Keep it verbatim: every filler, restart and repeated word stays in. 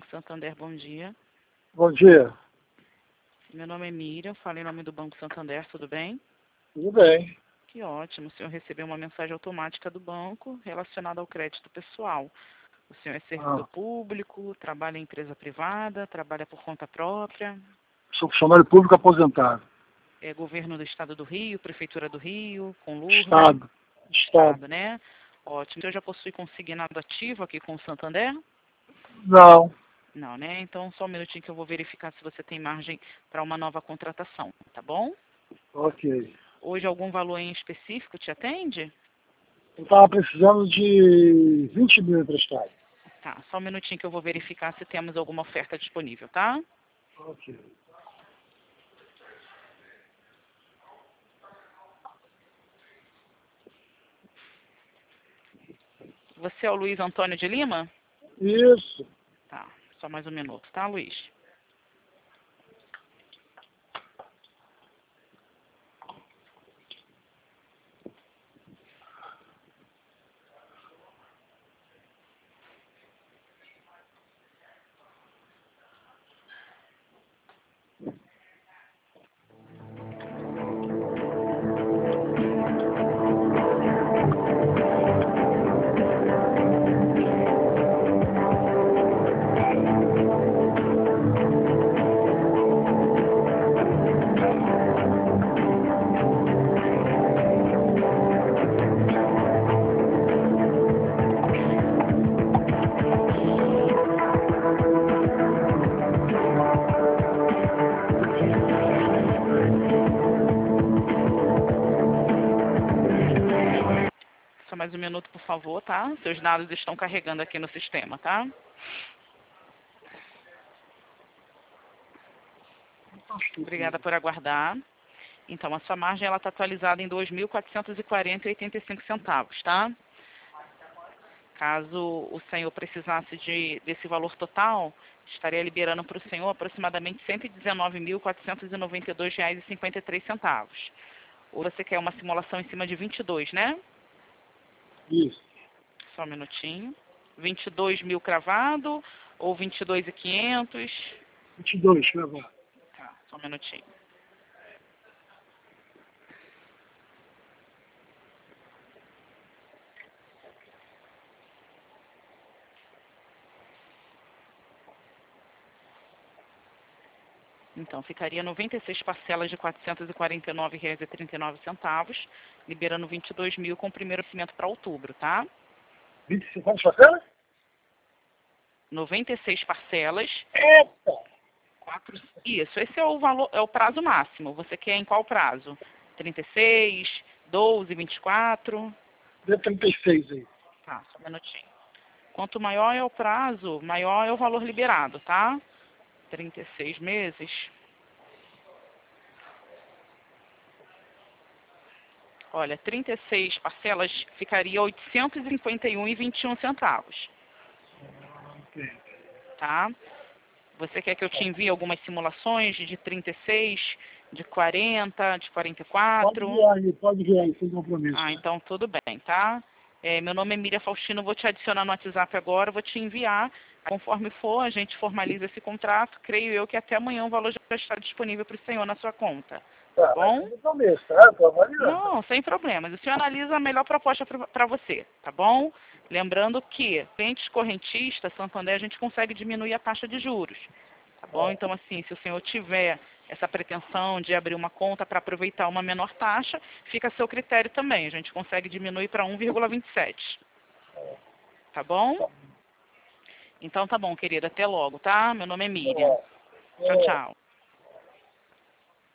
Santander, bom dia. Bom dia. Meu nome é Miriam, falo em nome do Banco Santander, tudo bem? Tudo bem. Que ótimo, o senhor recebeu uma mensagem automática do banco relacionada ao crédito pessoal. O senhor é servidor Ah, público, trabalha em empresa privada, trabalha por conta própria, sou funcionário público aposentado. é governo do Estado do Rio, Prefeitura do Rio, com Lourdes? Estado. Estado. Estado, né? Ótimo. O senhor já possui consignado ativo aqui com o Santander? Não. Não, né? Então, só um minutinho que eu vou verificar se você tem margem para uma nova contratação, tá bom? Ok. Hoje algum valor em específico te atende? Eu estava precisando de vinte mil emprestados. Tá, só um minutinho que eu vou verificar se temos alguma oferta disponível, tá? Ok. Você é o Luiz Antônio de Lima? Isso. Tá, só mais um minuto, tá, Luiz? Só mais um minuto, por favor, tá? Seus dados estão carregando aqui no sistema, tá? Obrigada por aguardar. Então, a sua margem ela está atualizada em dois mil quatrocentos e quarenta e oitenta e cinco centavos, tá? Caso o senhor precisasse de, desse valor total, estaria liberando para o senhor aproximadamente cento e dezenove mil quatrocentos e noventa e dois reais e cinquenta e três centavos. Ou você quer uma simulação em cima de vinte e dois, né? Isso. Só um minutinho. vinte e dois mil cravado ou vinte e dois mil e quinhentos? vinte e dois, cravado. Tá, só um minutinho. Então, ficaria noventa e seis parcelas de quatrocentos e quarenta e nove reais e trinta e nove centavos, liberando vinte e dois mil com o primeiro vencimento para outubro, tá? vinte e cinco anos parcela? noventa e seis parcelas. Eita! Quatro... Isso, esse é o valor, é o prazo máximo. Você quer em qual prazo? trinta e seis, doze, vinte e quatro? Dê trinta e seis aí. Tá, só um minutinho. Quanto maior é o prazo, maior é o valor liberado, tá? trinta e seis meses. Olha, trinta e seis parcelas ficaria oitocentos e cinquenta e um reais e vinte e um centavos, Ok. tá? Você quer que eu te envie algumas simulações de trinta e seis, de quarenta, de quarenta e Pode quatro? enviar aí, pode enviar aí, sem compromisso. Ah, então tudo bem, tá? É, meu nome é Miriam Faustino, vou te adicionar no WhatsApp agora, vou te enviar. Conforme for, a gente formaliza esse contrato. Creio eu que até amanhã o valor já estará disponível para o senhor na sua conta. Tá, mas Bom? sem compromisso, tá? Tô avaliando. Não, sem problemas. O senhor analisa a melhor proposta para você, tá bom? Lembrando que, clientes correntistas, Santander, a gente consegue diminuir a taxa de juros, tá bom? Então, assim, se o senhor tiver essa pretensão de abrir uma conta para aproveitar uma menor taxa, fica a seu critério também. A gente consegue diminuir para um vírgula vinte e sete, tá bom? Então, tá bom, querida. Até logo, tá? Meu nome é Miriam. Tchau, tchau.